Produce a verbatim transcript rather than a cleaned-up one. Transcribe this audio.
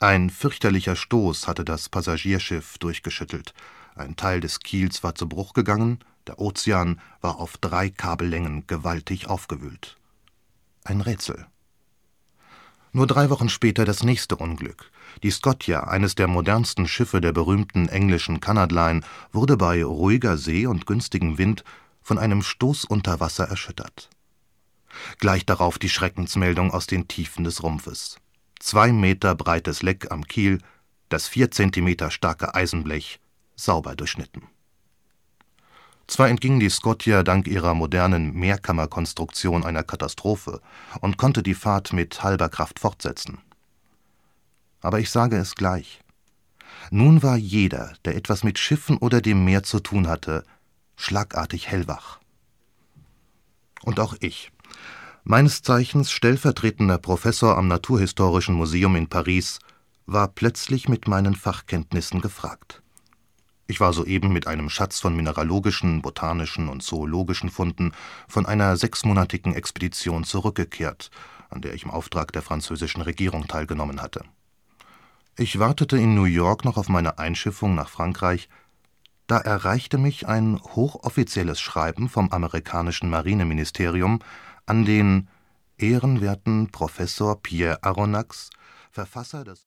Ein fürchterlicher Stoß hatte das Passagierschiff durchgeschüttelt. Ein Teil des Kiels war zu Bruch gegangen, der Ozean war auf drei Kabellängen gewaltig aufgewühlt. Ein Rätsel. Nur drei Wochen später das nächste Unglück. Die Scotia, eines der modernsten Schiffe der berühmten englischen Cunard Line, wurde bei ruhiger See und günstigem Wind von einem Stoß unter Wasser erschüttert. Gleich darauf die Schreckensmeldung aus den Tiefen des Rumpfes. Zwei Meter breites Leck am Kiel, das vier Zentimeter starke Eisenblech sauber durchschnitten. Zwar entging die Scotia dank ihrer modernen Mehrkammerkonstruktion einer Katastrophe und konnte die Fahrt mit halber Kraft fortsetzen. Aber ich sage es gleich. Nun war jeder, der etwas mit Schiffen oder dem Meer zu tun hatte, schlagartig hellwach. Und auch ich, meines Zeichens stellvertretender Professor am Naturhistorischen Museum in Paris, war plötzlich mit meinen Fachkenntnissen gefragt. Ich war soeben mit einem Schatz von mineralogischen, botanischen und zoologischen Funden von einer sechsmonatigen Expedition zurückgekehrt, an der ich im Auftrag der französischen Regierung teilgenommen hatte. Ich wartete in New York noch auf meine Einschiffung nach Frankreich. Da erreichte mich ein hochoffizielles Schreiben vom amerikanischen Marineministerium an den ehrenwerten Professor Pierre Aronnax, Verfasser des